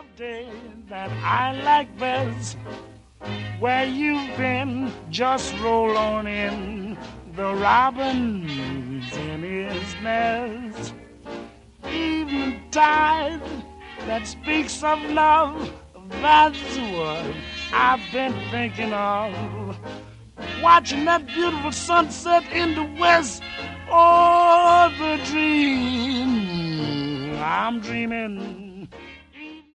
Day that I like best. Where you've been, just roll on in. The robin's in his nest. Eventide that speaks of love, that's what I've been thinking of. Watching that beautiful sunset in the west. Oh, the dream I'm dreaming